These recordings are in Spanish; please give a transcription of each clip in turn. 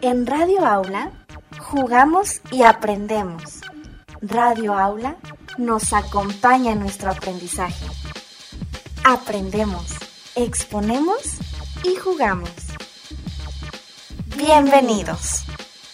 En Radio Aula jugamos y aprendemos. Radio Aula nos acompaña en nuestro aprendizaje. Aprendemos, exponemos y jugamos. Bienvenidos.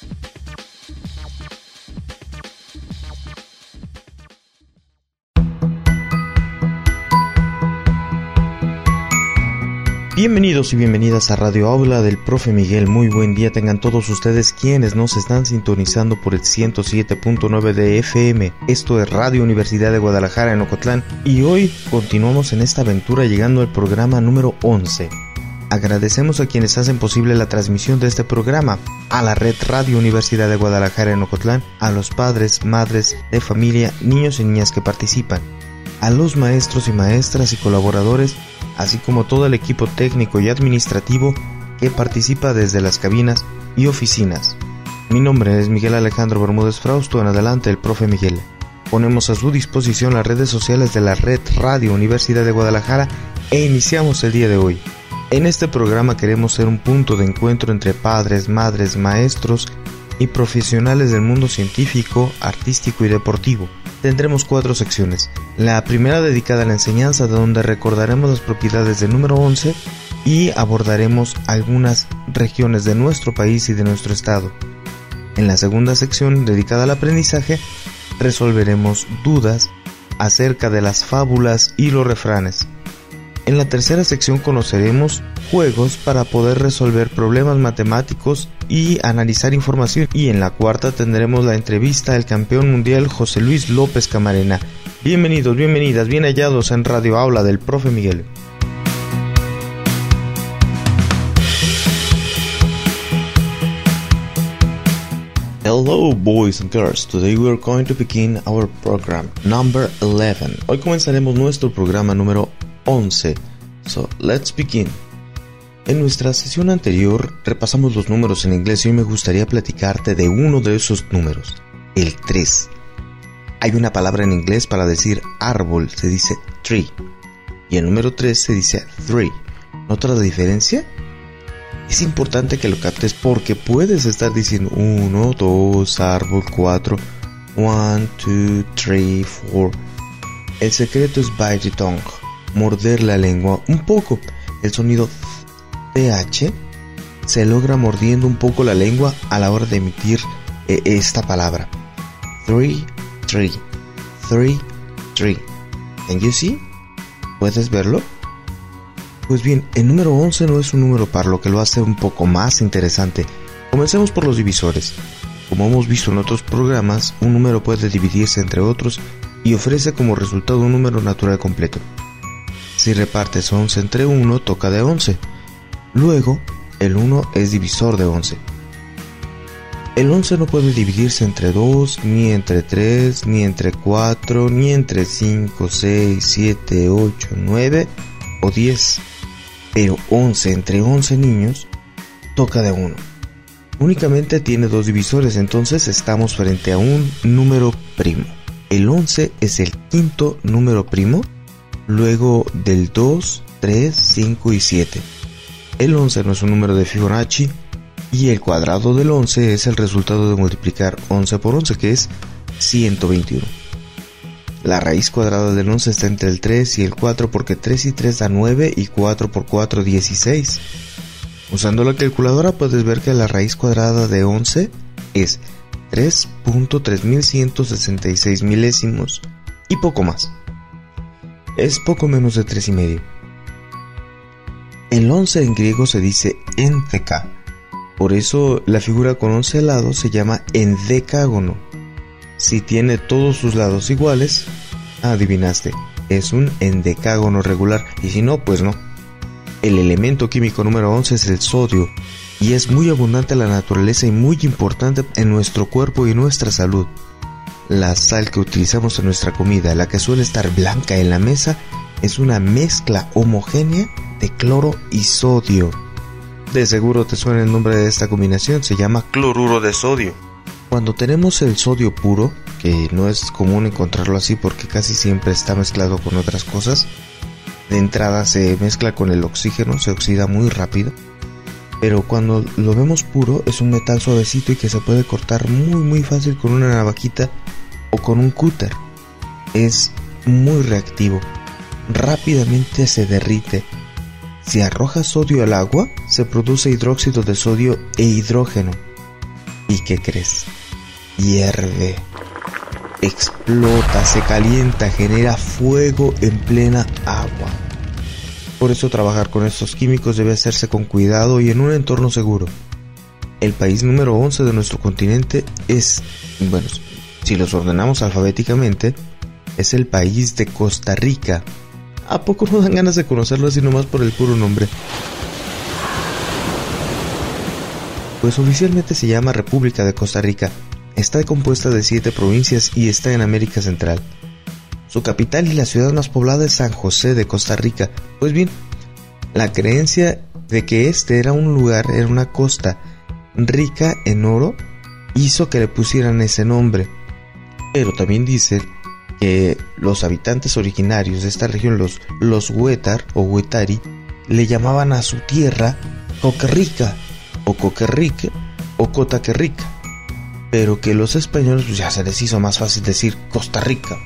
Bienvenidos y bienvenidas a Radio Aula del Profe Miguel. Muy buen día tengan todos ustedes quienes nos están sintonizando por el 107.9 de FM. Esto es Radio Universidad de Guadalajara en Ocotlán y hoy continuamos en esta aventura llegando al programa número 11. Agradecemos a quienes hacen posible la transmisión de este programa, a la red Radio Universidad de Guadalajara en Ocotlán, a los padres, madres de familia, niños y niñas que participan, a los maestros y maestras y colaboradores, así como todo el equipo técnico y administrativo que participa desde las cabinas y oficinas. Mi nombre es Miguel Alejandro Bermúdez Frausto, en adelante el Profe Miguel. Ponemos a su disposición las redes sociales de la red Radio Universidad de Guadalajara e iniciamos el día de hoy. En este programa queremos ser un punto de encuentro entre padres, madres, maestros y profesionales del mundo científico, artístico y deportivo. Tendremos 4 secciones. La primera dedicada a la enseñanza, donde recordaremos las propiedades del número 11 y abordaremos algunas regiones de nuestro país y de nuestro estado. En la segunda sección, dedicada al aprendizaje, resolveremos dudas acerca de las fábulas y los refranes. En la tercera sección conoceremos juegos para poder resolver problemas matemáticos y analizar información. Y en la cuarta tendremos la entrevista al campeón mundial José Luis López Camarena. Bienvenidos, bienvenidas, bien hallados en Radio Aula del Profe Miguel. Hello boys and girls, today we are going to begin our program number 11. Hoy comenzaremos nuestro programa número 11. So, let's begin. En nuestra sesión anterior repasamos los números en inglés y hoy me gustaría platicarte de uno de esos números, el 3. Hay una palabra en inglés para decir árbol, se dice tree, y el número 3 se dice three. ¿Notas la diferencia? Es importante que lo captes porque puedes estar diciendo 1, 2, árbol, 4, 1, 2, 3, 4. El secreto es bite the tongue, morder la lengua un poco. El sonido TH se logra mordiendo un poco la lengua a la hora de emitir esta palabra. 3, 3, 3, 3. Can you see? ¿Puedes verlo? Pues bien, el número 11 no es un número par, lo que lo hace un poco más interesante. Comencemos por los divisores. Como hemos visto en otros programas, un número puede dividirse entre otros y ofrece como resultado un número natural completo. Si repartes 11 entre 1, toca de 11. Luego, el 1 es divisor de 11. El 11 no puede dividirse entre 2, ni entre 3, ni entre 4, ni entre 5, 6, 7, 8, 9 o 10. Pero 11 entre 11 niños toca de 1. Únicamente tiene 2 divisores, entonces estamos frente a un número primo. El 11 es el quinto número primo, luego del 2, 3, 5 y 7. El 11 no es un número de Fibonacci y el cuadrado del 11 es el resultado de multiplicar 11 por 11, que es 121. La raíz cuadrada del 11 está entre el 3 y el 4 porque 3 y 3 da 9 y 4 por 4 16. Usando la calculadora puedes ver que la raíz cuadrada de 11 es 3.3166 milésimos y poco más. Es poco menos de 3 y medio. El 11 en griego se dice endeka, por eso la figura con 11 lados se llama endecágono. Si tiene todos sus lados iguales, adivinaste, es un endecágono regular, y si no, pues no. El elemento químico número 11 es el sodio, y es muy abundante en la naturaleza y muy importante en nuestro cuerpo y nuestra salud. La sal que utilizamos en nuestra comida, la que suele estar blanca en la mesa, es una mezcla homogénea de cloro y sodio. De seguro te suena el nombre de esta combinación, se llama cloruro de sodio. Cuando tenemos el sodio puro, que no es común encontrarlo así porque casi siempre está mezclado con otras cosas, de entrada se mezcla con el oxígeno, se oxida muy rápido. pero cuando lo vemos puro es un metal suavecito y que se puede cortar muy fácil con una navajita o con un cúter. Es muy reactivo, rápidamente se derrite. Si arrojas sodio al agua, se produce hidróxido de sodio e hidrógeno. ¿Y qué crees? Hierve, explota, se calienta, genera fuego en plena agua. Por eso trabajar con estos químicos debe hacerse con cuidado y en un entorno seguro. El país número 11 de nuestro continente es, bueno, si los ordenamos alfabéticamente, es el país de Costa Rica. ¿A poco no dan ganas de conocerlo así nomás por el puro nombre? Pues oficialmente se llama República de Costa Rica. Está compuesta de 7 provincias y está en América Central. Su capital y la ciudad más poblada es San José de Costa Rica. Pues bien, la creencia de que este era un lugar, era una costa rica en oro, hizo que le pusieran ese nombre. Pero también dicen que los habitantes originarios de esta región, los Huetar o Huetari, le llamaban a su tierra Coquerrica o Coquerrique o Cotaquerrica, pero que los españoles pues ya se les hizo más fácil decir Costa Rica.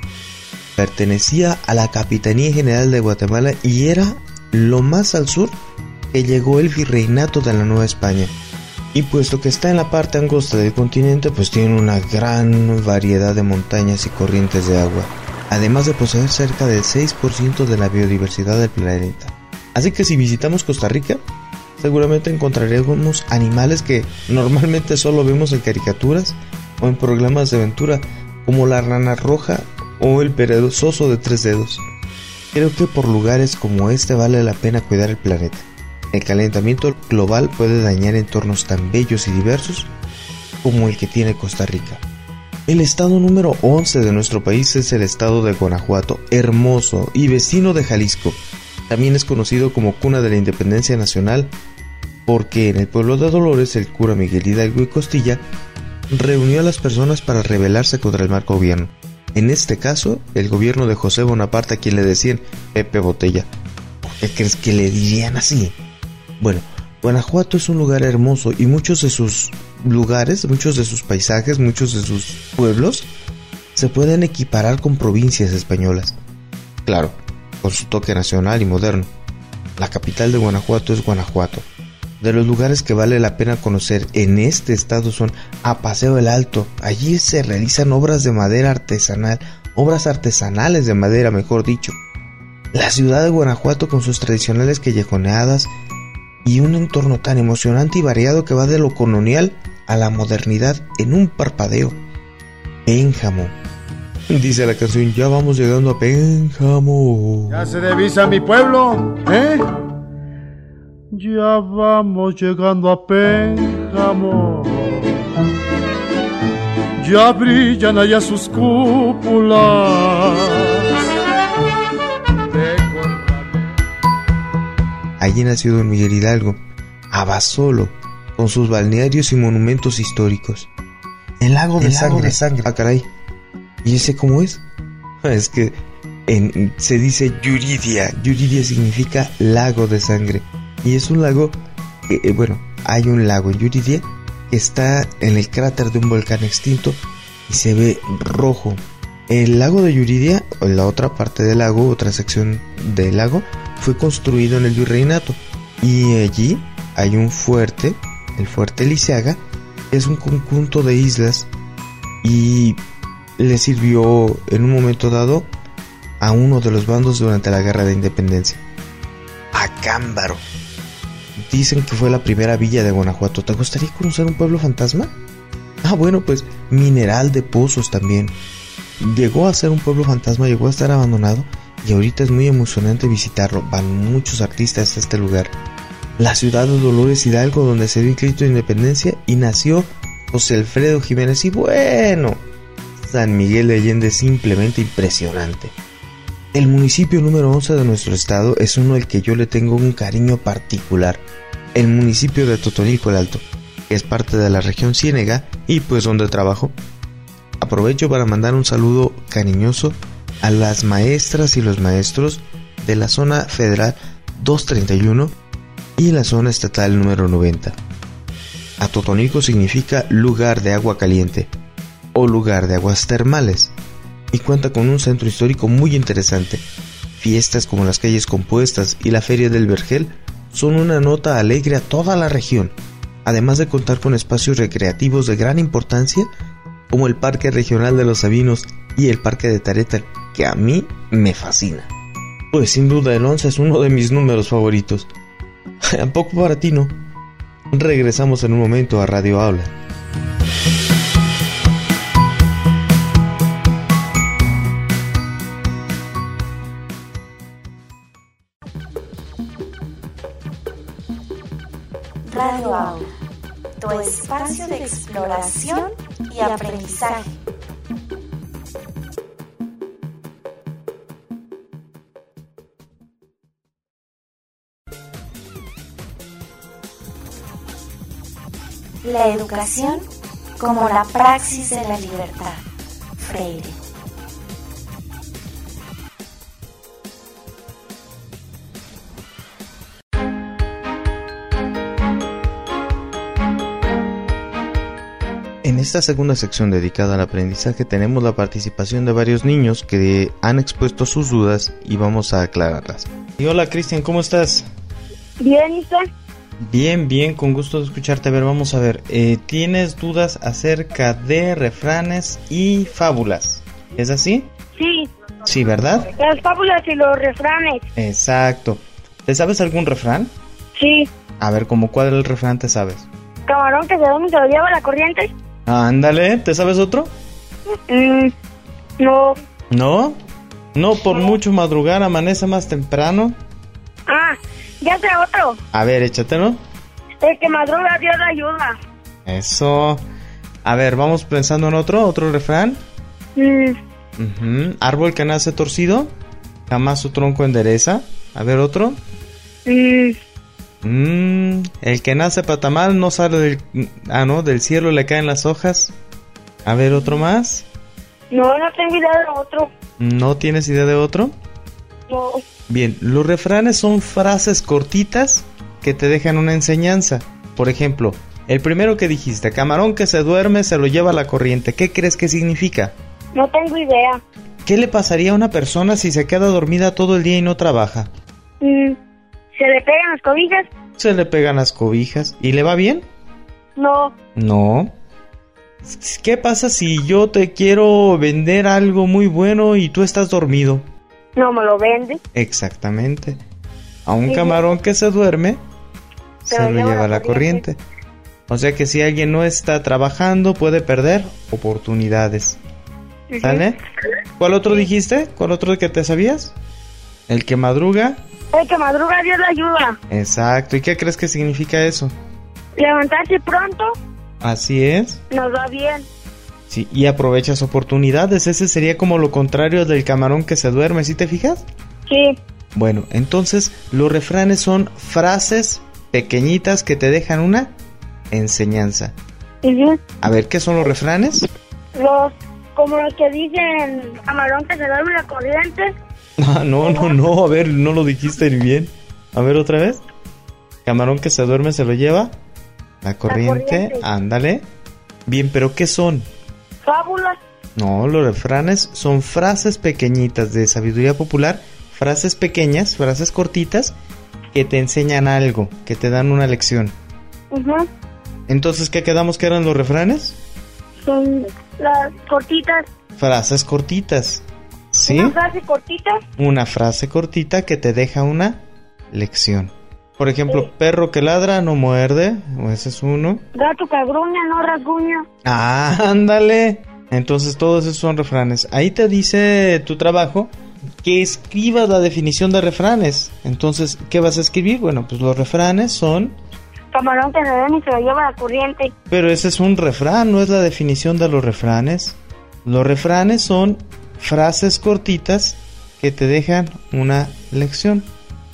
Pertenecía a la Capitanía General de Guatemala y era lo más al sur que llegó el virreinato de la Nueva España. Y puesto que está en la parte angosta del continente, pues tiene una gran variedad de montañas y corrientes de agua, además de poseer cerca del 6% de la biodiversidad del planeta. Así que si visitamos Costa Rica, seguramente encontraremos animales que normalmente solo vemos en caricaturas o en programas de aventura, como la rana roja o el perezoso de 3 dedos. Creo que por lugares como este vale la pena cuidar el planeta. El calentamiento global puede dañar entornos tan bellos y diversos como el que tiene Costa Rica. El estado número 11 de nuestro país es el estado de Guanajuato, hermoso y vecino de Jalisco. También es conocido como cuna de la independencia nacional, porque en el pueblo de Dolores el cura Miguel Hidalgo y Costilla reunió a las personas para rebelarse contra el mal gobierno. En este caso, el gobierno de José Bonaparte, a quien le decían Pepe Botella. ¿Por qué crees que le dirían así? Bueno, Guanajuato es un lugar hermoso y muchos de sus lugares, muchos de sus paisajes, muchos de sus pueblos se pueden equiparar con provincias españolas. Claro, con su toque nacional y moderno. La capital de Guanajuato es Guanajuato. De los lugares que vale la pena conocer en este estado son a Paseo el Alto. Allí se realizan obras de madera artesanal, obras artesanales de madera, mejor dicho. La ciudad de Guanajuato con sus tradicionales callejoneadas y un entorno tan emocionante y variado que va de lo colonial a la modernidad en un parpadeo. Pénjamo. Dice la canción, ya vamos llegando a Pénjamo. Ya se divisa mi pueblo, ¿eh? Ya vamos llegando a Pénjamo. Ya brillan allá sus cúpulas. Allí nació don Miguel Hidalgo, Abasolo, con sus balnearios y monumentos históricos. El lago de sangre. Ah, caray. ¿Y ese cómo es? Es que se dice Yuridia. Yuridia significa lago de sangre. Y es un lago, hay un lago en Yuridia que está en el cráter de un volcán extinto y se ve rojo. El lago de Yuridia, o la otra parte del lago, otra sección del lago, fue construido en el virreinato. Y allí hay un fuerte, el fuerte Liceaga, que es un conjunto de islas y le sirvió en un momento dado a uno de los bandos durante la Guerra de Independencia. Acámbaro. Dicen que fue la primera villa de Guanajuato. ¿Te gustaría conocer un pueblo fantasma? Ah, bueno, pues Mineral de Pozos también. Llegó a ser un pueblo fantasma, llegó a estar abandonado y ahorita es muy emocionante visitarlo. Van muchos artistas a este lugar. La ciudad de Dolores Hidalgo, donde se dio el grito de independencia y nació José Alfredo Jiménez. Y bueno, San Miguel de Allende es simplemente impresionante. El municipio número 11 de nuestro estado es uno al que yo le tengo un cariño particular. El municipio de Totonilco el Alto, que es parte de la región Ciénega y pues donde trabajo. Aprovecho para mandar un saludo cariñoso a las maestras y los maestros de la zona federal 231 y la zona estatal número 90. Atotonilco significa lugar de agua caliente o lugar de aguas termales y cuenta con un centro histórico muy interesante. Fiestas como las calles compuestas y la Feria del Vergel son una nota alegre a toda la región, además de contar con espacios recreativos de gran importancia como el Parque Regional de los Sabinos y el Parque de Tareta, que a mí me fascina. Pues sin duda el 11 es uno de mis números favoritos. Tampoco para ti, ¿no? Regresamos en un momento a Radio Aula. Radio Aula, tu espacio de exploración y aprendizaje. La educación como la praxis de la libertad. Freire. En esta segunda sección dedicada al aprendizaje tenemos la participación de varios niños que han expuesto sus dudas y vamos a aclararlas. Y hola Cristian, ¿cómo estás? Bien, ¿y usted? Bien, con gusto de escucharte. A ver, vamos a ver, ¿tienes dudas acerca de refranes y fábulas? ¿Es así? Sí. Sí, ¿verdad? Las fábulas y los refranes. Exacto. ¿Te sabes algún refrán? Sí. A ver, ¿cómo cuál es el refrán te sabes? Camarón que se duerme y se lo lleva la corriente. Ándale, ¿te sabes otro? No. ¿No? No por mucho madrugar amanece más temprano. Ah, ya sé otro. A ver, échatelo. El que madruga, Dios le ayuda. Eso. A ver, vamos pensando en otro refrán. Árbol que nace torcido, jamás su tronco endereza. A ver, otro. El que nace patamal no sale del cielo le caen las hojas. A ver, otro más. No tengo idea de otro. ¿No tienes idea de otro? No. Bien, los refranes son frases cortitas que te dejan una enseñanza. Por ejemplo, el primero que dijiste, camarón que se duerme se lo lleva la corriente. ¿Qué crees que significa? No tengo idea. ¿Qué le pasaría a una persona si se queda dormida todo el día y no trabaja? ¿Se le pegan las cobijas? Se le pegan las cobijas. ¿Y le va bien? No. No. ¿Qué pasa si yo te quiero vender algo muy bueno y tú estás dormido? No me lo vende. Exactamente. A un camarón que se duerme, se lo lleva la corriente. O sea que si alguien no está trabajando, puede perder oportunidades. ¿Sale? ¿Cuál otro dijiste? ¿Cuál otro que te sabías? El que madruga. El que madruga, Dios le ayuda. Exacto. ¿Y qué crees que significa eso? Levantarse pronto. Así es. Nos va bien. Sí, y aprovechas oportunidades. Ese sería como lo contrario del camarón que se duerme, ¿sí te fijas? Sí. Bueno, entonces los refranes son frases pequeñitas que te dejan una enseñanza. A ver, ¿qué son los refranes? Como los que dicen camarón que se duerme la corriente. Ah, no, a ver, no lo dijiste bien. A ver, otra vez. Camarón que se duerme se lo lleva la corriente. Ándale. Bien, pero ¿qué son? Fábulas. No, los refranes son frases pequeñitas de sabiduría popular, frases pequeñas, frases cortitas que te enseñan algo, que te dan una lección. Entonces, ¿qué quedamos que eran los refranes? Son las cortitas. Frases cortitas. ¿Sí? ¿Una frase cortita? Una frase cortita que te deja una lección. Por ejemplo, perro que ladra no muerde, ese es uno. Gato que gruña no rasguña. Ah, ándale. Entonces todos esos son refranes. Ahí te dice tu trabajo que escribas la definición de refranes. Entonces, ¿qué vas a escribir? Bueno, pues los refranes son... Camarón que se duerme y se lo lleva la corriente. Pero ese es un refrán, no es la definición de los refranes. Los refranes son frases cortitas que te dejan una lección.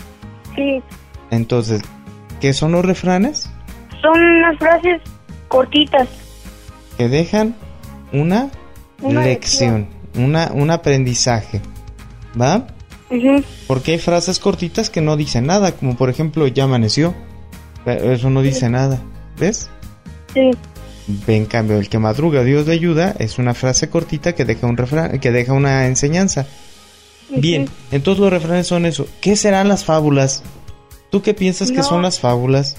Sí. Entonces, ¿qué son los refranes? Son unas frases cortitas que dejan una lección, un aprendizaje, ¿va? Porque hay frases cortitas que no dicen nada, como por ejemplo, ya amaneció. Pero eso no dice nada, ¿ves? Sí. En cambio, el que madruga Dios le ayuda es una frase cortita que deja un refrán, que deja una enseñanza. Bien, entonces los refranes son eso. ¿Qué serán las fábulas? ¿Tú qué piensas que son las fábulas?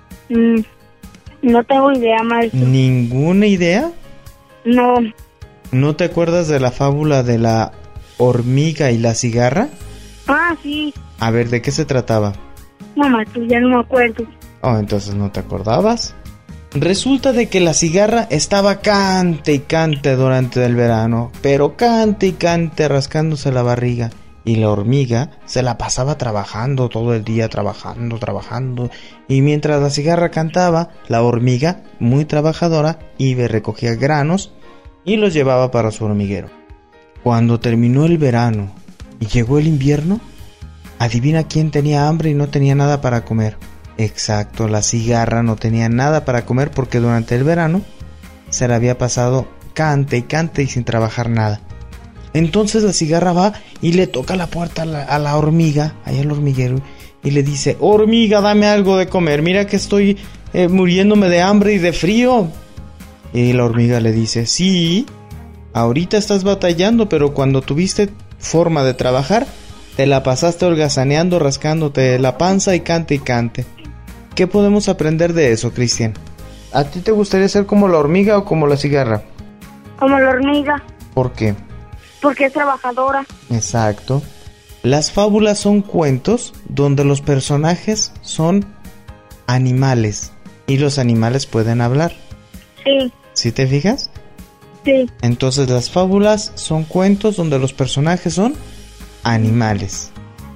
No tengo idea, maestro. ¿Ninguna idea? No. ¿No te acuerdas de la fábula de la hormiga y la cigarra? Ah, sí. A ver, ¿de qué se trataba? No, maestro, ya no me acuerdo. Oh, entonces no te acordabas. Resulta de que la cigarra estaba cante y cante durante el verano, pero cante y cante rascándose la barriga. Y la hormiga se la pasaba trabajando todo el día, trabajando. Y mientras la cigarra cantaba, la hormiga, muy trabajadora, iba y recogía granos y los llevaba para su hormiguero. Cuando terminó el verano y llegó el invierno, adivina quién tenía hambre y no tenía nada para comer. Exacto, la cigarra no tenía nada para comer porque durante el verano se la había pasado cante y cante y sin trabajar nada. Entonces la cigarra va y le toca la puerta a la hormiga, allá al hormiguero, y le dice: hormiga, dame algo de comer, mira que estoy muriéndome de hambre y de frío. Y la hormiga le dice: sí, ahorita estás batallando, pero cuando tuviste forma de trabajar, te la pasaste holgazaneando, rascándote la panza y cante y cante. ¿Qué podemos aprender de eso, Cristian? ¿A ti te gustaría ser como la hormiga o como la cigarra? Como la hormiga. ¿Por qué? Porque es trabajadora. Exacto. Las fábulas son cuentos donde los personajes son animales y los animales pueden hablar. Sí. ¿Sí te fijas? Sí. Entonces las fábulas son cuentos donde los personajes son animales.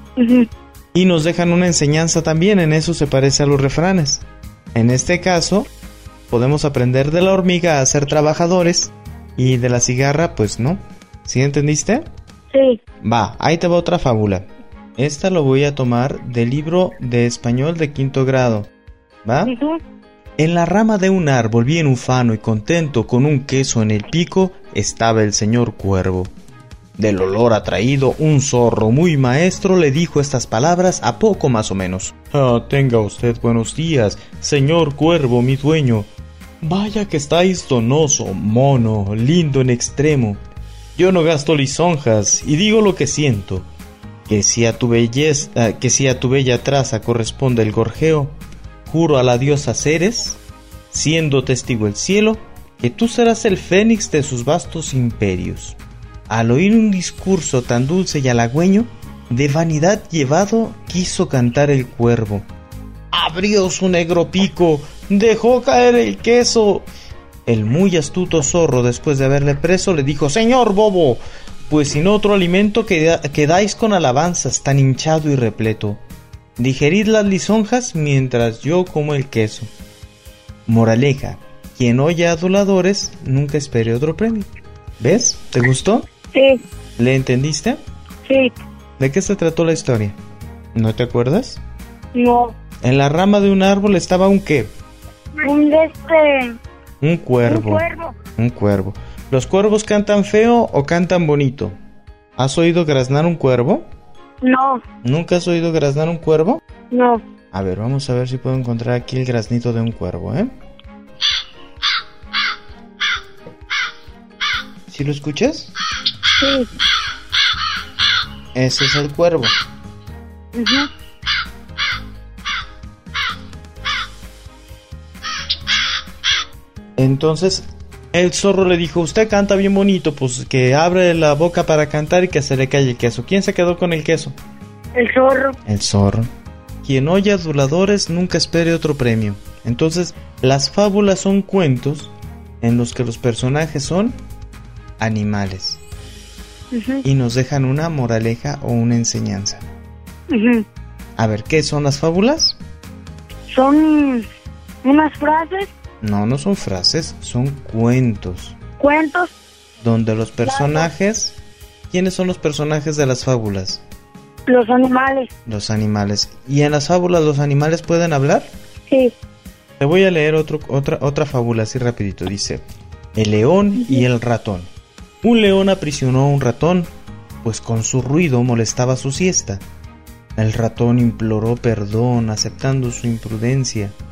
Y nos dejan una enseñanza también, en eso se parece a los refranes. En este caso, podemos aprender de la hormiga a ser trabajadores y de la cigarra, pues no. ¿Sí entendiste? Sí. Va, ahí te va otra fábula. Esta lo voy a tomar del libro de español de 5º grado. ¿Va? En la rama de un árbol, bien ufano y contento, con un queso en el pico, estaba el señor Cuervo. Del olor atraído, un zorro muy maestro le dijo estas palabras a poco más o menos. Ah, tenga usted buenos días, señor Cuervo, mi dueño. Vaya que estáis donoso, mono, lindo en extremo. Yo no gasto lisonjas y digo lo que siento. Que si a tu bella traza corresponde el gorjeo, juro a la diosa Ceres, siendo testigo el cielo, que tú serás el fénix de sus vastos imperios. Al oír un discurso tan dulce y halagüeño, de vanidad llevado, quiso cantar el cuervo. Abrió su negro pico, dejó caer el queso. El muy astuto zorro, después de haberle preso, le dijo: señor bobo, pues sin otro alimento quedáis con alabanzas, tan hinchado y repleto. Digerid las lisonjas mientras yo como el queso. Moraleja: quien oye a aduladores nunca espere otro premio. ¿Ves? ¿Te gustó? Sí. ¿Le entendiste? Sí. ¿De qué se trató la historia? ¿No te acuerdas? No. En la rama de un árbol estaba un ¿qué? Un cuervo. Un cuervo. ¿Los cuervos cantan feo o cantan bonito? ¿Has oído graznar un cuervo? No. ¿Nunca has oído graznar un cuervo? No. A ver, vamos a ver si puedo encontrar aquí el graznito de un cuervo, ¿eh? ¿Sí lo escuchas? Sí. Ese es el cuervo. Entonces el zorro le dijo: usted canta bien bonito, pues que abre la boca para cantar y que se le calle el queso. ¿Quién se quedó con el queso? El zorro. El zorro. Quien oye aduladores nunca espere otro premio. Entonces las fábulas son cuentos en los que los personajes son animales y nos dejan una moraleja o una enseñanza. A ver, ¿qué son las fábulas? Son unas frases. No, no son frases, son cuentos. ¿Cuentos? Donde los personajes... ¿Quiénes son los personajes de las fábulas? Los animales. Los animales. ¿Y en las fábulas los animales pueden hablar? Sí. Te voy a leer otra fábula así rapidito. Dice: el león y el ratón. Un león aprisionó a un ratón, pues con su ruido molestaba su siesta. El ratón imploró perdón, aceptando su imprudencia.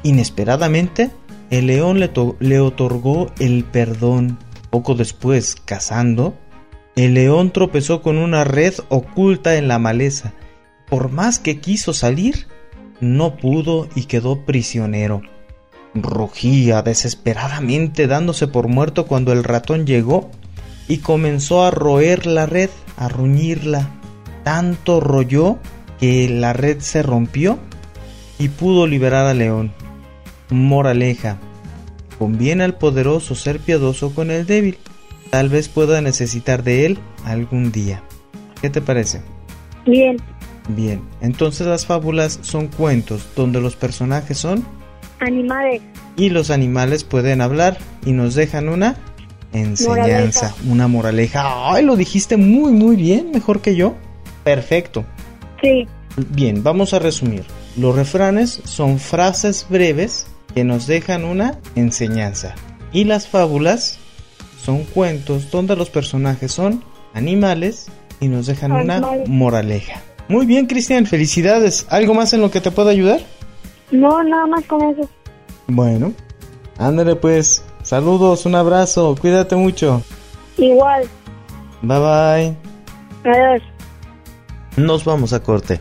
Inesperadamente, el león le otorgó el perdón. Poco después, cazando, el león tropezó con una red oculta en la maleza. Por más que quiso salir, no pudo y quedó prisionero. Rugía desesperadamente, dándose por muerto cuando el ratón llegó y comenzó a roer la red, a ruñirla. Tanto royó que la red se rompió y pudo liberar al león. Moraleja: conviene al poderoso ser piadoso con el débil. Tal vez pueda necesitar de él algún día. ¿Qué te parece? Bien. Bien, entonces las fábulas son cuentos donde los personajes son Animales. y los animales pueden hablar y nos dejan una enseñanza, una moraleja. ¡Ay, lo dijiste muy muy bien! Mejor que yo. Perfecto. Sí. Bien, vamos a resumir. Los refranes son frases breves que nos dejan una enseñanza. Y las fábulas son cuentos donde los personajes son animales y nos dejan una moraleja. Muy bien, Cristian, felicidades. ¿Algo más en lo que te pueda ayudar? No, nada más con eso. Bueno, ándale pues. Saludos, un abrazo, cuídate mucho. Igual. Bye bye. Adiós. Nos vamos a corte.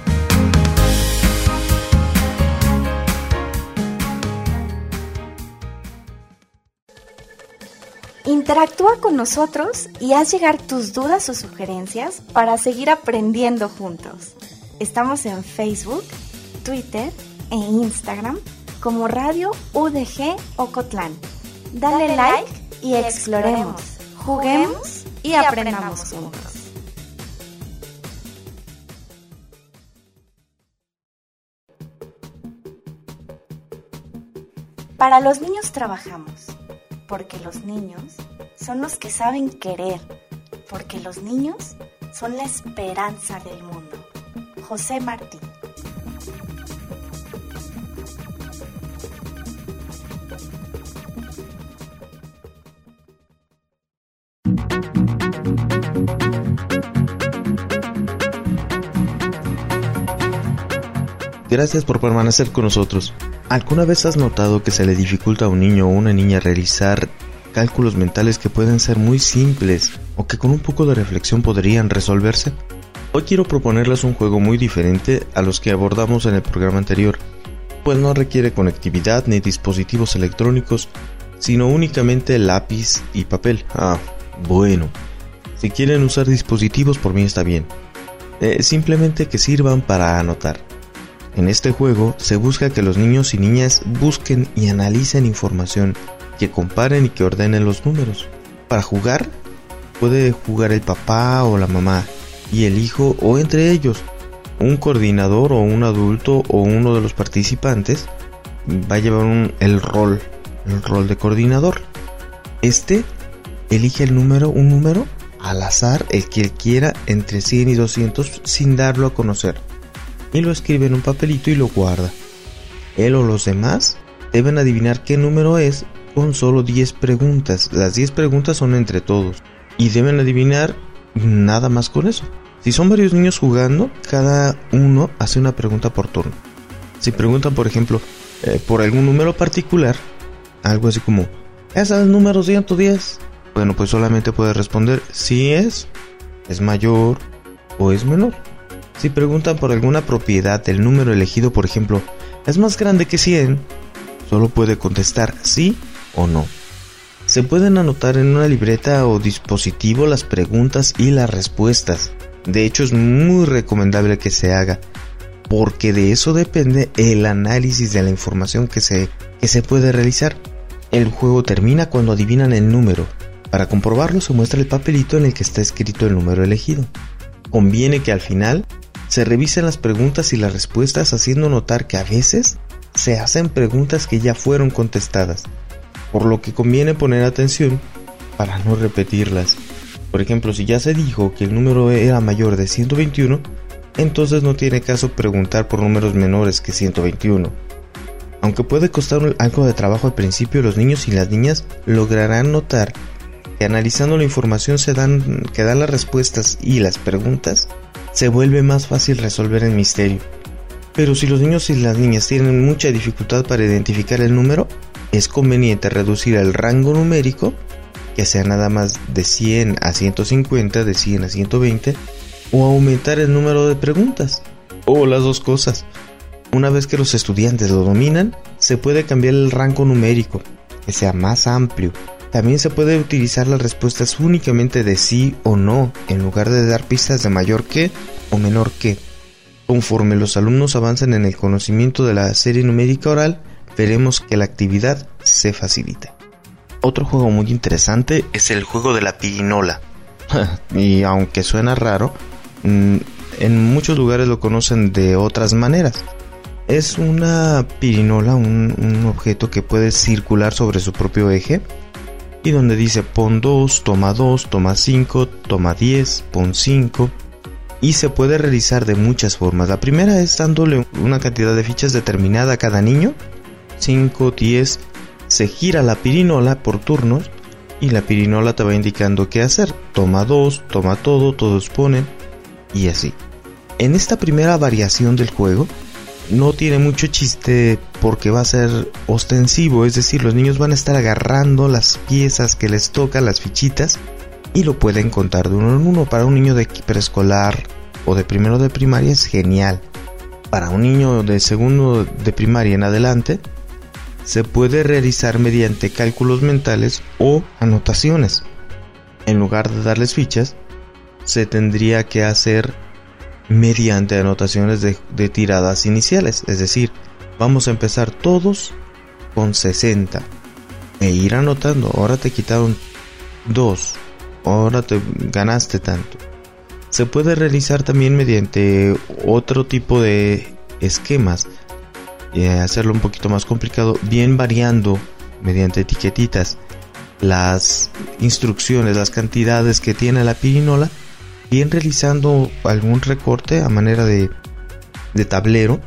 Interactúa con nosotros y haz llegar tus dudas o sugerencias para seguir aprendiendo juntos. Estamos en Facebook, Twitter e Instagram como Radio UDG Ocotlán. Dale like y exploremos, juguemos y aprendamos juntos. Para los niños trabajamos, porque los niños son los que saben querer, porque los niños son la esperanza del mundo. José Martí. Gracias por permanecer con nosotros. ¿Alguna vez has notado que se le dificulta a un niño o una niña realizar cálculos mentales que pueden ser muy simples o que con un poco de reflexión podrían resolverse? Hoy quiero proponerles un juego muy diferente a los que abordamos en el programa anterior, pues no requiere conectividad ni dispositivos electrónicos, sino únicamente lápiz y papel. Bueno, si quieren usar dispositivos por mí está bien, simplemente que sirvan para anotar. En este juego se busca que los niños y niñas busquen y analicen información, que comparen y que ordenen los números. Para jugar, puede jugar el papá o la mamá y el hijo o entre ellos. Un coordinador o un adulto o uno de los participantes va a llevar el rol de coordinador. Este elige un número al azar, el que él quiera, entre 100 y 200 sin darlo a conocer. Y lo escribe en un papelito y lo guarda. Él o los demás deben adivinar qué número es con solo 10 preguntas. Las 10 preguntas son entre todos y deben adivinar nada más con eso. Si son varios niños jugando, cada uno hace una pregunta por turno. Si preguntan, por ejemplo, por algún número particular, algo así como ¿es el número 110? Bueno, pues solamente puede responder si es mayor o es menor. Si preguntan por alguna propiedad del número elegido, por ejemplo, ¿es más grande que 100? Solo puede contestar sí o no. Se pueden anotar en una libreta o dispositivo las preguntas y las respuestas. De hecho, es muy recomendable que se haga, porque de eso depende el análisis de la información que se puede realizar. El juego termina cuando adivinan el número. Para comprobarlo se muestra el papelito en el que está escrito el número elegido. Conviene que al final se revisen las preguntas y las respuestas, haciendo notar que a veces se hacen preguntas que ya fueron contestadas, por lo que conviene poner atención para no repetirlas. Por ejemplo, si ya se dijo que el número era mayor de 121, entonces no tiene caso preguntar por números menores que 121. Aunque puede costar algo de trabajo al principio, los niños y las niñas lograrán notar que analizando la información que dan las respuestas y las preguntas, se vuelve más fácil resolver el misterio. Pero si los niños y las niñas tienen mucha dificultad para identificar el número, es conveniente reducir el rango numérico, que sea nada más de 100 a 150, de 100 a 120, o aumentar el número de preguntas, o las dos cosas. Una vez que los estudiantes lo dominan, se puede cambiar el rango numérico, que sea más amplio. También se puede utilizar las respuestas únicamente de sí o no, en lugar de dar pistas de mayor que o menor que. Conforme los alumnos avancen en el conocimiento de la serie numérica oral, veremos que la actividad se facilita. Otro juego muy interesante es el juego de la pirinola. Y aunque suena raro, en muchos lugares lo conocen de otras maneras. Es una pirinola, un objeto que puede circular sobre su propio eje, y donde dice pon 2, toma 5, toma 10, pon 5, y se puede realizar de muchas formas. La primera es dándole una cantidad de fichas determinada a cada niño, 5, 10, se gira la pirinola por turnos, y la pirinola te va indicando qué hacer, toma 2, toma todo, todos ponen, y así. En esta primera variación del juego, no tiene mucho chiste porque va a ser ostensivo, es decir, los niños van a estar agarrando las piezas que les tocan, las fichitas, y lo pueden contar de uno en uno. Para un niño de preescolar o de primero de primaria es genial. Para un niño de segundo de primaria en adelante, se puede realizar mediante cálculos mentales o anotaciones. En lugar de darles fichas, se tendría que hacer mediante anotaciones de tiradas iniciales, es decir, vamos a empezar todos con 60 e ir anotando, ahora te quitaron 2, ahora te ganaste tanto. Se puede realizar también mediante otro tipo de esquemas, hacerlo un poquito más complicado, bien variando mediante etiquetitas las instrucciones, las cantidades que tiene la pirinola, bien realizando algún recorte a manera de tablero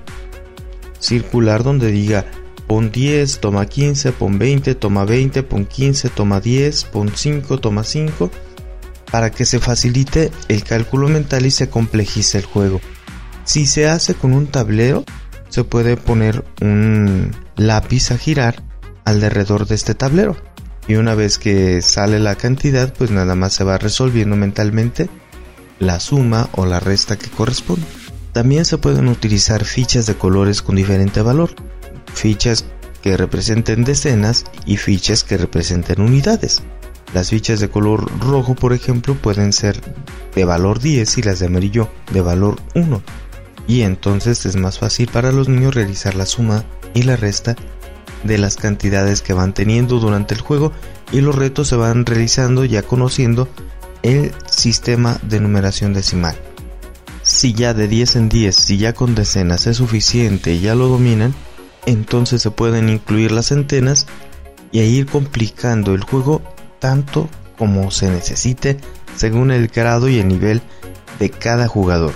circular donde diga pon 10, toma 15, pon 20, toma 20, pon 15, toma 10, pon 5, toma 5, para que se facilite el cálculo mental y se complejice el juego. Si se hace con un tablero, se puede poner un lápiz a girar alrededor de este tablero, y una vez que sale la cantidad, pues nada más se va resolviendo mentalmente la suma o la resta que corresponde. También se pueden utilizar fichas de colores con diferente valor, fichas que representen decenas y fichas que representen unidades. Las fichas de color rojo, por ejemplo, pueden ser de valor 10 y las de amarillo de valor 1, y entonces es más fácil para los niños realizar la suma y la resta de las cantidades que van teniendo durante el juego, y los retos se van realizando ya conociendo el sistema de numeración decimal. Si ya de 10 en 10, si ya con decenas es suficiente y ya lo dominan, entonces se pueden incluir las centenas y ir complicando el juego tanto como se necesite según el grado y el nivel de cada jugador.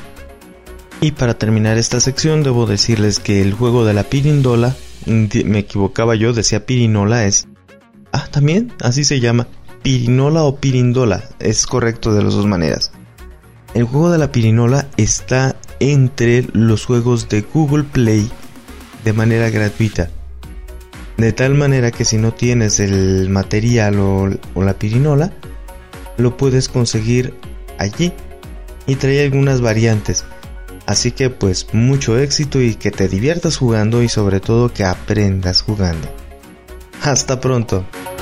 Y para terminar esta sección debo decirles que el juego de la pirindola, me equivocaba yo, decía pirinola, es... también así se llama, pirinola o pirindola, es correcto de las dos maneras. El juego de la pirinola está entre los juegos de Google Play de manera gratuita, de tal manera que si no tienes el material o la pirinola, lo puedes conseguir allí, y trae algunas variantes. Así que pues mucho éxito y que te diviertas jugando, y sobre todo que aprendas jugando. Hasta pronto.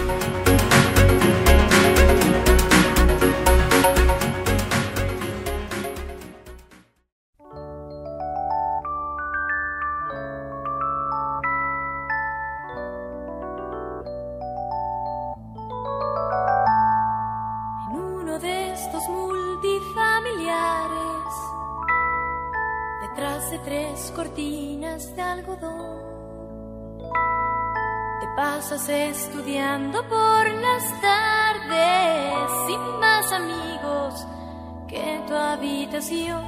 Detrás de 3 cortinas de algodón, te pasas estudiando por las tardes, sin más amigos que en tu habitación.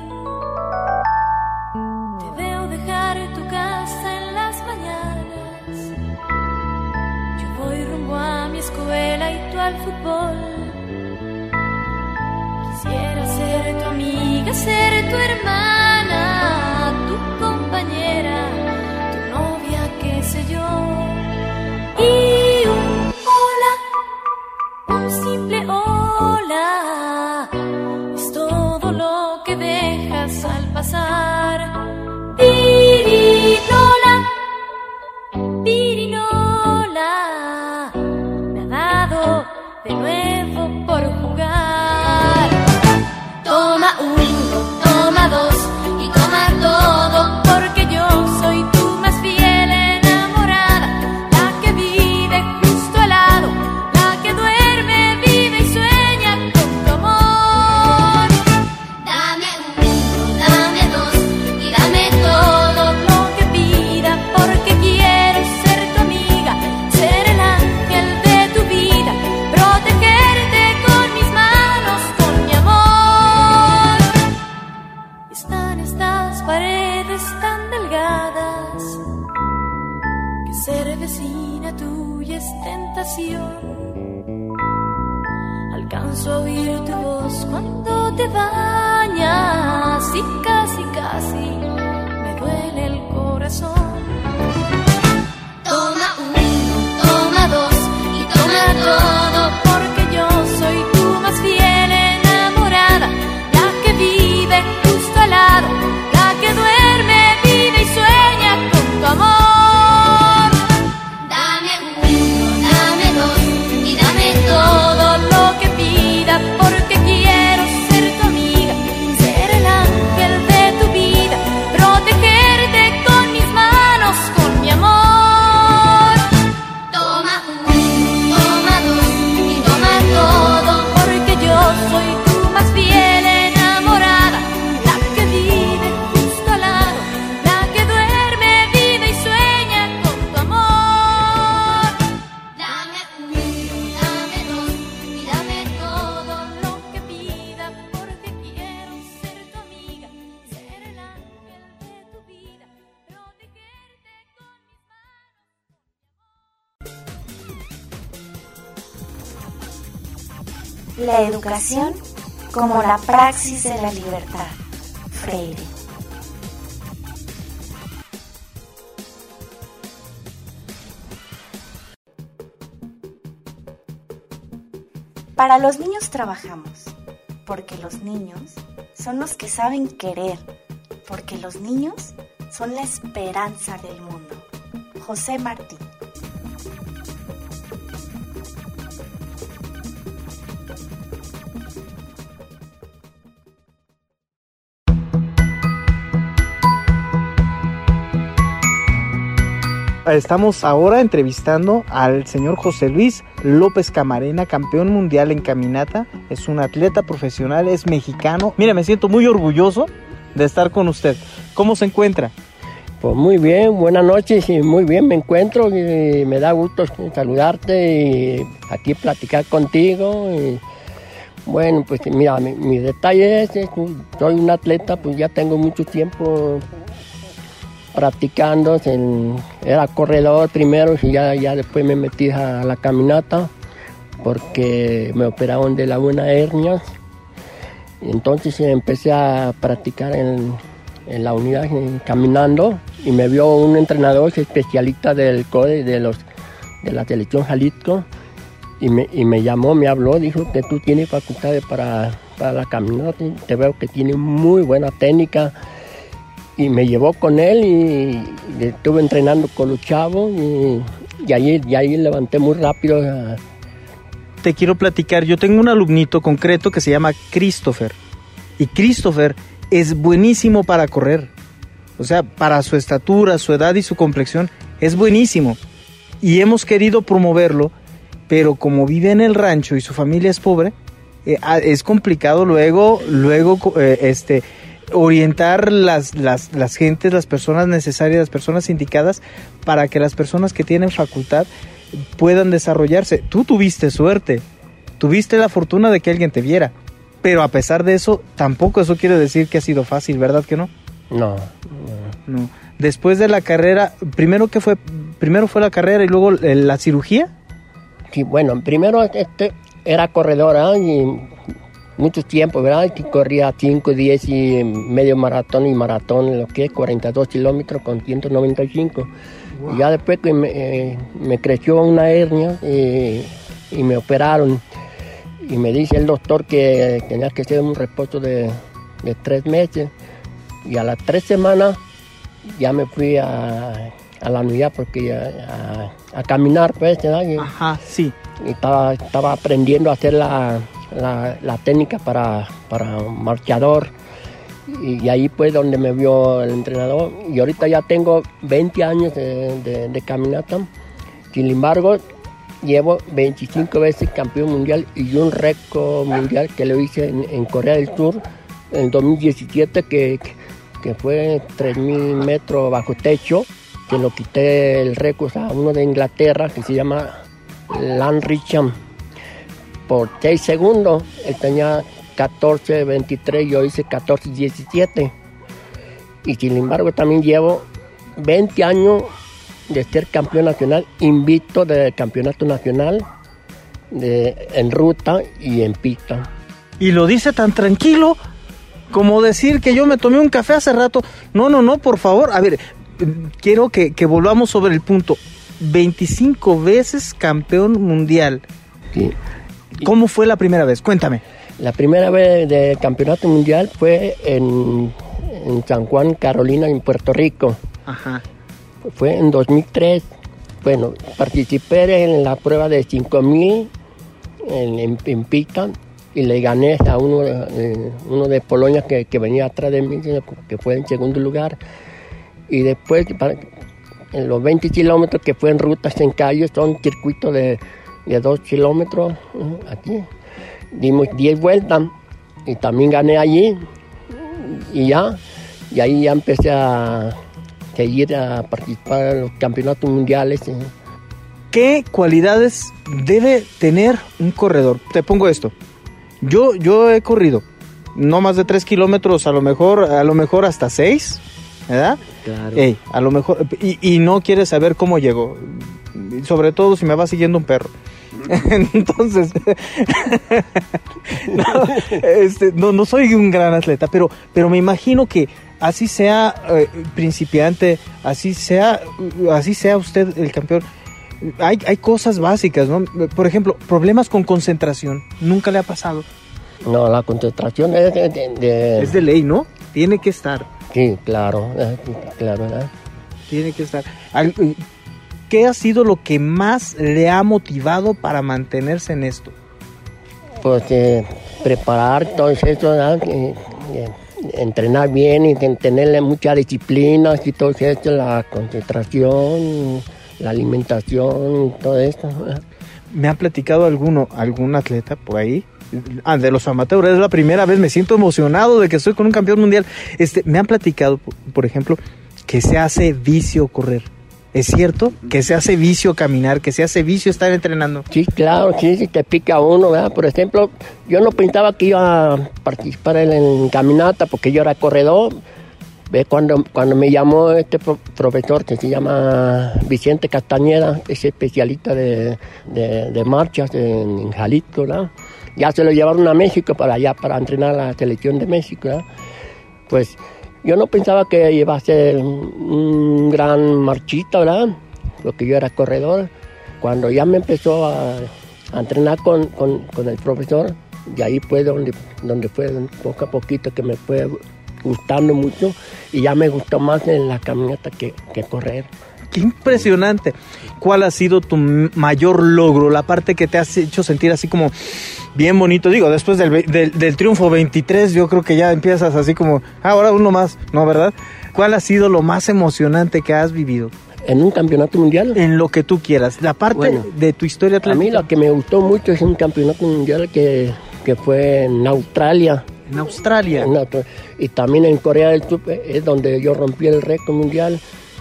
Te veo dejar tu casa en las mañanas, yo voy rumbo a mi escuela y tú al fútbol. Quisiera ser tu amiga, ser tu hermana, tu compañera de nuevo por jugar. Toma uno, toma dos y toma todo, porque yo soy tu más fiel enamorada, la que vive justo al lado, la que duerme, vive y sueña con tu amor. Dame uno, dame dos y dame todo lo que pida, porque quiero ser tu amiga, ser el ángel de tu vida, protegerte con mis manos, con mi amor. Están estas paredes tan delgadas que ser vecina tuya es tentación. Alcanzo a oír tu voz cuando te bañas y casi, casi me duele el corazón. Toma uno, toma dos y toma todo, porque yo soy tu más fiel enamorada, la que vive justo al lado, la que duerme, vive y sueña con tu amor. Dame uno, dame dos y dame todo lo que pida, porque quiero ser tu amiga, ser el ángel de tu vida, protegerte con mis manos, con mi amor. Toma uno, toma dos y toma todo, porque yo soy tu más fiel enamorada, la que vive justo al lado, la que duerme, vive y sueña con tu amor. Dame uno, dame dos y dame todo lo que pida, porque quiero ser tu amiga, ser el ángel de tu vida, protegerte con mis manos. La educación como la praxis de la libertad. Freire. Para los niños trabajamos, porque los niños son los que saben querer, porque los niños son la esperanza del mundo. José Martí. Estamos ahora entrevistando al señor José Luis López Camarena, campeón mundial en caminata. Es un atleta profesional, es mexicano. Mira, me siento muy orgulloso de estar con usted. ¿Cómo se encuentra? Pues muy bien, buenas noches y muy bien me encuentro y me da gusto saludarte y aquí platicar contigo. Y bueno, pues mira, mi detalle es que soy un atleta, pues ya tengo mucho tiempo practicando, era corredor primero y ya después me metí a la caminata porque me operaron de la una hernia. Entonces empecé a practicar en la unidad caminando y me vio un entrenador especialista del CODE de la selección Jalisco y me llamó, me habló, dijo que tú tienes facultades para la caminata, te veo que tienes muy buena técnica. Y me llevó con él y estuve entrenando con los chavos y ahí levanté muy rápido. Te quiero platicar, yo tengo un alumnito concreto que se llama Christopher. Y Christopher es buenísimo para correr. O sea, para su estatura, su edad y su complexión, es buenísimo. Y hemos querido promoverlo, pero como vive en el rancho y su familia es pobre, es complicado luego orientar las gentes, las personas necesarias, las personas indicadas para que las personas que tienen facultad puedan desarrollarse. Tú tuviste suerte, tuviste la fortuna de que alguien te viera, pero a pesar de eso, tampoco eso quiere decir que ha sido fácil, ¿verdad que no? No. Después de la carrera, primero fue la carrera y luego la cirugía. Sí, bueno, primero era corredora y mucho tiempo, ¿verdad? Que corría 5, 10 y medio maratón y maratón, lo que es 42 kilómetros con 195. Wow. Y ya después que me creció una hernia y me operaron. Y me dice el doctor que tenía que hacer un reposo de 3 meses. Y a las 3 semanas ya me fui a la unidad porque a caminar, pues, ¿verdad? Ajá, sí. Estaba aprendiendo a hacer la técnica para marchador. Y ahí pues donde me vio el entrenador. Y ahorita ya tengo 20 años de caminata. Sin embargo, llevo 25 veces campeón mundial y un récord mundial que lo hice en Corea del Sur en 2017, que fue 3.000 metros bajo techo, que lo quité el récord a uno de Inglaterra que se llama Lan Richam por 6 segundos. Él tenía 14.23, yo hice 14.17. Y sin embargo también llevo 20 años de ser campeón nacional, invicto del campeonato nacional en ruta y en pista. Y lo dice tan tranquilo como decir que yo me tomé un café hace rato. No, por favor. A ver, quiero que volvamos sobre el punto. 25 veces campeón mundial. Sí. ¿Cómo fue la primera vez? Cuéntame. La primera vez del campeonato mundial fue en San Juan, Carolina, en Puerto Rico. Ajá. Fue en 2003. Bueno, participé en la prueba de 5.000 en pista y le gané a uno de Polonia que venía atrás de mí, que fue en segundo lugar. Y después, en los 20 kilómetros que fue en rutas en calles, son circuitos de 2 kilómetros. Aquí dimos 10 vueltas y también gané allí. Y ahí ya empecé a seguir a participar en los campeonatos mundiales. ¿Qué cualidades debe tener un corredor? Te pongo esto. Yo he corrido no más de 3 kilómetros, a lo mejor hasta 6, ¿verdad? Claro. A lo mejor, y no quieres saber cómo llego, sobre todo si me va siguiendo un perro. Entonces, no soy un gran atleta, pero me imagino que así sea principiante, así sea usted el campeón. Hay cosas básicas, ¿no? Por ejemplo, problemas con concentración. ¿Nunca le ha pasado? No, la concentración es Es de ley, ¿no? Tiene que estar. Sí, claro, ¿verdad? Tiene que estar. ¿Qué ha sido lo que más le ha motivado para mantenerse en esto? Pues preparar todo eso, ¿verdad? Entrenar bien y tenerle mucha disciplina y todo eso, la concentración, la alimentación, todo esto. ¿Me ha platicado algún atleta por ahí? De los amateurs, es la primera vez, me siento emocionado de que estoy con un campeón mundial. Me han platicado, por ejemplo, que se hace vicio correr. ¿Es cierto? Que se hace vicio caminar, que se hace vicio estar entrenando. Sí, claro, sí, te pica uno, ¿verdad? Por ejemplo, yo no pensaba que iba a participar en caminata porque yo era corredor. ¿Ves? Cuando me llamó este profesor que se llama Vicente Castañeda, es especialista de marchas en Jalisco, ¿verdad? Ya se lo llevaron a México para entrenar a la selección de México, ¿verdad? Pues yo no pensaba que iba a ser un gran marchista, ¿verdad? Porque yo era corredor. Cuando ya me empezó a entrenar con el profesor, y ahí fue donde fue poco a poquito que me fue gustando mucho, y ya me gustó más en la caminata que correr. ¡Qué impresionante! ¿Cuál ha sido tu mayor logro? La parte que te has hecho sentir así como bien bonito. Digo, después del triunfo 23, yo creo que ya empiezas así como, ahora uno más, ¿no? ¿Verdad? ¿Cuál ha sido lo más emocionante que has vivido? ¿En un campeonato mundial? En lo que tú quieras. La parte de tu historia atlética. A mí lo que me gustó mucho es un campeonato mundial que fue en Australia. ¿En Australia? Y también en Corea del Sur, es donde yo rompí el récord mundial.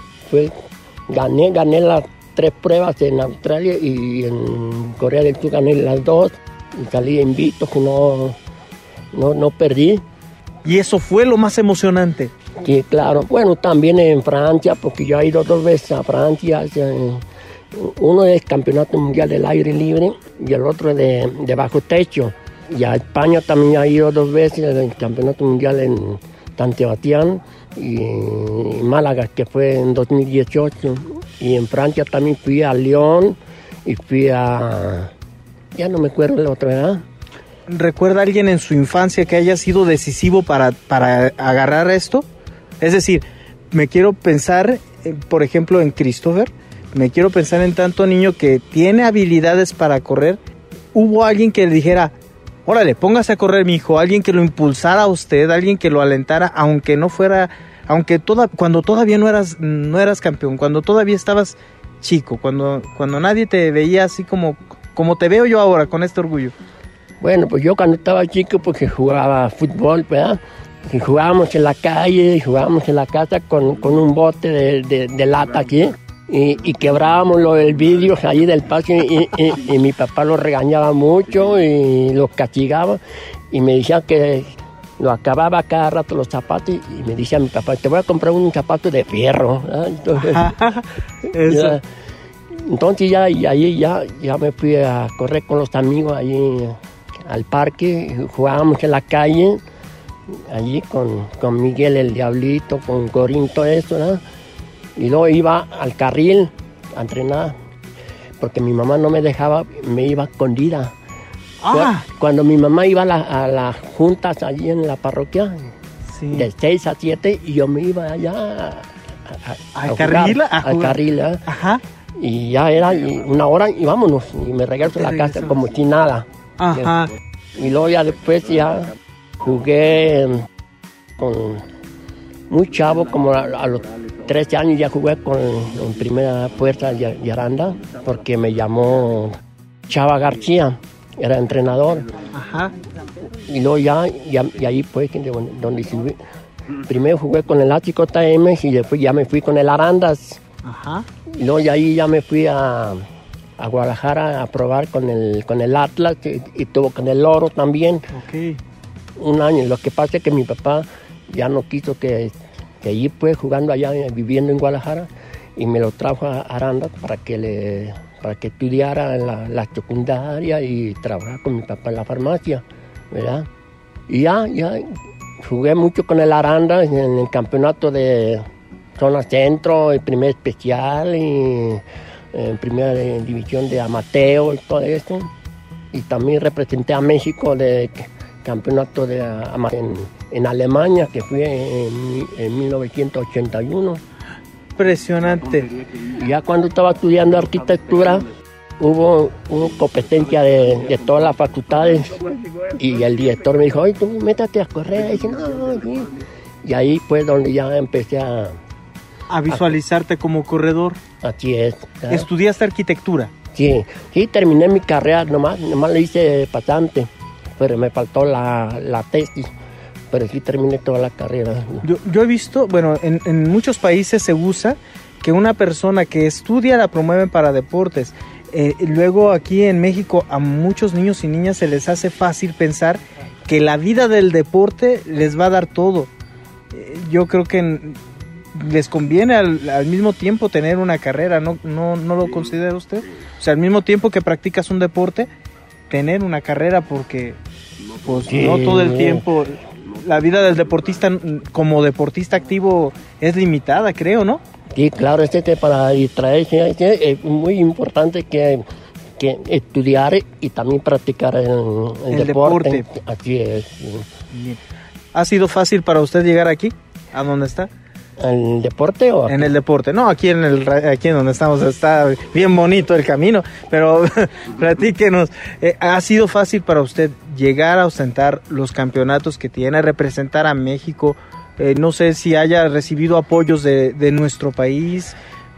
Gané las 3 pruebas en Australia y en Corea del Sur gané las 2 y salí invicto, que no perdí. ¿Y eso fue lo más emocionante? Sí, claro. Bueno, también en Francia, porque yo he ido 2 veces a Francia. Uno es campeonato mundial del aire libre y el otro de bajo techo. Y a España también he ido 2 veces, el campeonato mundial en San Sebastián y Málaga, que fue en 2018. Y en Francia también fui a Lyon y fui a... ya no me acuerdo la otra, ¿verdad? ¿Recuerda alguien en su infancia que haya sido decisivo para agarrar esto? Es decir, me quiero pensar, por ejemplo, en Christopher, me quiero pensar en tanto niño que tiene habilidades para correr, hubo alguien que le dijera, órale, póngase a correr, mijo, alguien que lo impulsara a usted, alguien que lo alentara, aunque no fuera, cuando todavía no eras campeón, cuando todavía estabas chico, cuando nadie te veía así como te veo yo ahora, con este orgullo. Bueno, pues yo cuando estaba chico, porque jugaba fútbol, ¿verdad? Y jugábamos en la calle, jugábamos en la casa con un bote de lata aquí. Y quebrábamos el vidrio ahí del patio y mi papá lo regañaba mucho y lo castigaba. Y me decía que lo acababa cada rato los zapatos y me decía mi papá, te voy a comprar un zapato de fierro. Entonces ya me fui a correr con los amigos allí al parque, jugábamos en la calle, allí con Miguel el Diablito, con Corín, todo eso, ¿no? Y luego iba al carril a entrenar, porque mi mamá no me dejaba, me iba escondida. Cuando mi mamá iba a las juntas allí en la parroquia, sí, de 6 a 7, y yo me iba allá al carril, al carril, ¿eh? Ajá. Y ya era una hora y vámonos, y me regreso a la casa como si nada. Ajá. Y luego ya después ya jugué con muy chavo, como a los 13 años ya jugué en primera fuerza de Aranda, porque me llamó Chava García, era entrenador. Ajá. Y luego y ahí pues donde subí. Primero jugué con el HJM y después ya me fui con el Arandas. Ajá. Y luego ahí ya me fui a Guadalajara a probar con el Atlas y tuvo con el Oro también. Okay. Un año. Lo que pasa es que mi papá ya no quiso que allí pues jugando allá, viviendo en Guadalajara, y me lo trajo a Aranda para que estudiara la secundaria y trabajara con mi papá en la farmacia, ¿verdad? Y ya jugué mucho con el Aranda en el campeonato de zona centro, el primer especial y en primera división de amateur y todo eso. Y también representé a México de campeonato en Alemania, que fui en 1981. Impresionante. Ya cuando estaba estudiando arquitectura, hubo una competencia de todas las facultades y el director me dijo, oye, tú métate a correr. Y dije, no, sí. Y ahí fue donde ya empecé a visualizarte como corredor. Así es. ¿Sabes? ¿Estudiaste arquitectura? Sí, terminé mi carrera, nomás le hice pasante, pero me faltó la tesis, pero sí terminé toda la carrera. Yo he visto, bueno, en muchos países se usa que una persona que estudia la promueven para deportes. Luego aquí en México a muchos niños y niñas se les hace fácil pensar que la vida del deporte les va a dar todo. Yo creo que les conviene al mismo tiempo tener una carrera, ¿no lo considera usted? O sea, al mismo tiempo que practicas un deporte, tener una carrera, porque pues sí, no todo el tiempo, la vida del deportista como deportista activo es limitada, creo, ¿no? Sí, claro, para distraerse es muy importante que estudiar y también practicar el deporte. Así es. Bien. ¿Ha sido fácil para usted llegar aquí, a donde está? ¿En el deporte o aquí? En el deporte, no, aquí en donde estamos está bien bonito el camino, pero platíquenos, ¿ha sido fácil para usted llegar a ostentar los campeonatos que tiene, representar a México? No sé si haya recibido apoyos de nuestro país.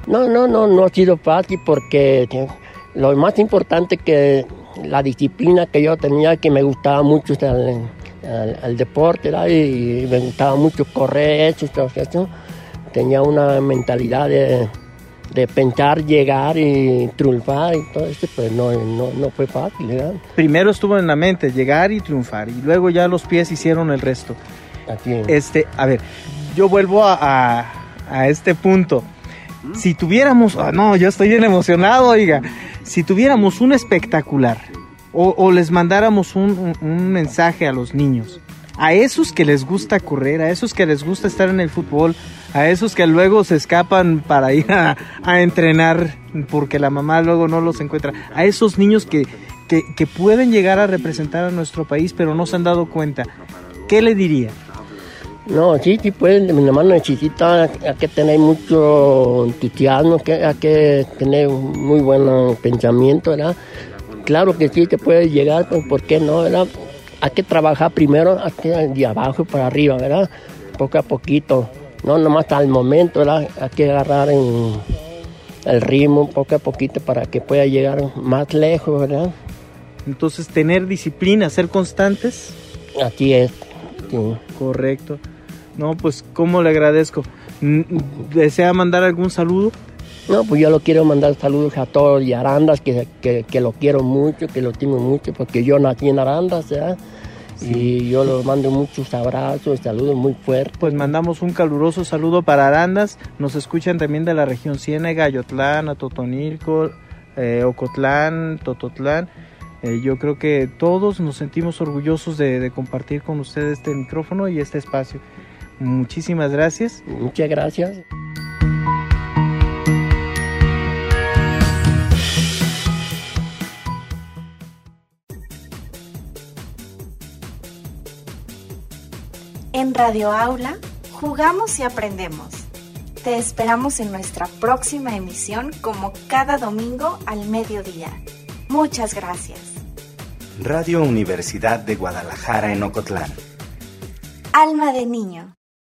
No ha sido fácil, porque lo más importante que la disciplina que yo tenía, que me gustaba mucho el deporte, ¿verdad? Y me gustaba mucho correr, todo eso. Tenía una mentalidad de pensar, llegar y triunfar y todo eso, pues no fue fácil, ¿verdad? Primero estuvo en la mente llegar y triunfar, y luego ya los pies hicieron el resto. A ver, yo vuelvo a este punto. Si tuviéramos, yo estoy bien emocionado, oiga, si tuviéramos un espectacular o les mandáramos un mensaje a los niños, a esos que les gusta correr, a esos que les gusta estar en el fútbol, a esos que luego se escapan para ir a entrenar porque la mamá luego no los encuentra, a esos niños que pueden llegar a representar a nuestro país pero no se han dado cuenta, ¿qué le diría? No, sí pueden, nomás necesita hay que tener mucho entusiasmo, hay que tener muy buen pensamiento, ¿verdad? Claro que sí, que puede llegar, pues ¿por qué no, verdad? Hay que trabajar primero de abajo para arriba, ¿verdad? Poco a poquito, no nomás al momento, ¿verdad? Hay que agarrar el ritmo poco a poquito para que pueda llegar más lejos, ¿verdad? Entonces, tener disciplina, ser constantes. Así es, sí. Correcto. No, pues, ¿cómo le agradezco? ¿Desea mandar algún saludo? No, pues yo lo quiero mandar saludos a todos de Arandas, que lo quiero mucho, que lo estimo mucho, porque yo nací en Arandas, ¿verdad? Sí. Y yo les mando muchos abrazos, saludos muy fuertes. Pues mandamos un caluroso saludo para Arandas. Nos escuchan también de la región Ciénega, Ayotlán, Atotonilco, Ocotlán, Tototlán. Yo creo que todos nos sentimos orgullosos de compartir con ustedes este micrófono y este espacio. Muchísimas gracias. Muchas gracias. En Radio Aula, jugamos y aprendemos. Te esperamos en nuestra próxima emisión como cada domingo al mediodía. Muchas gracias. Radio Universidad de Guadalajara en Ocotlán. Alma de niño.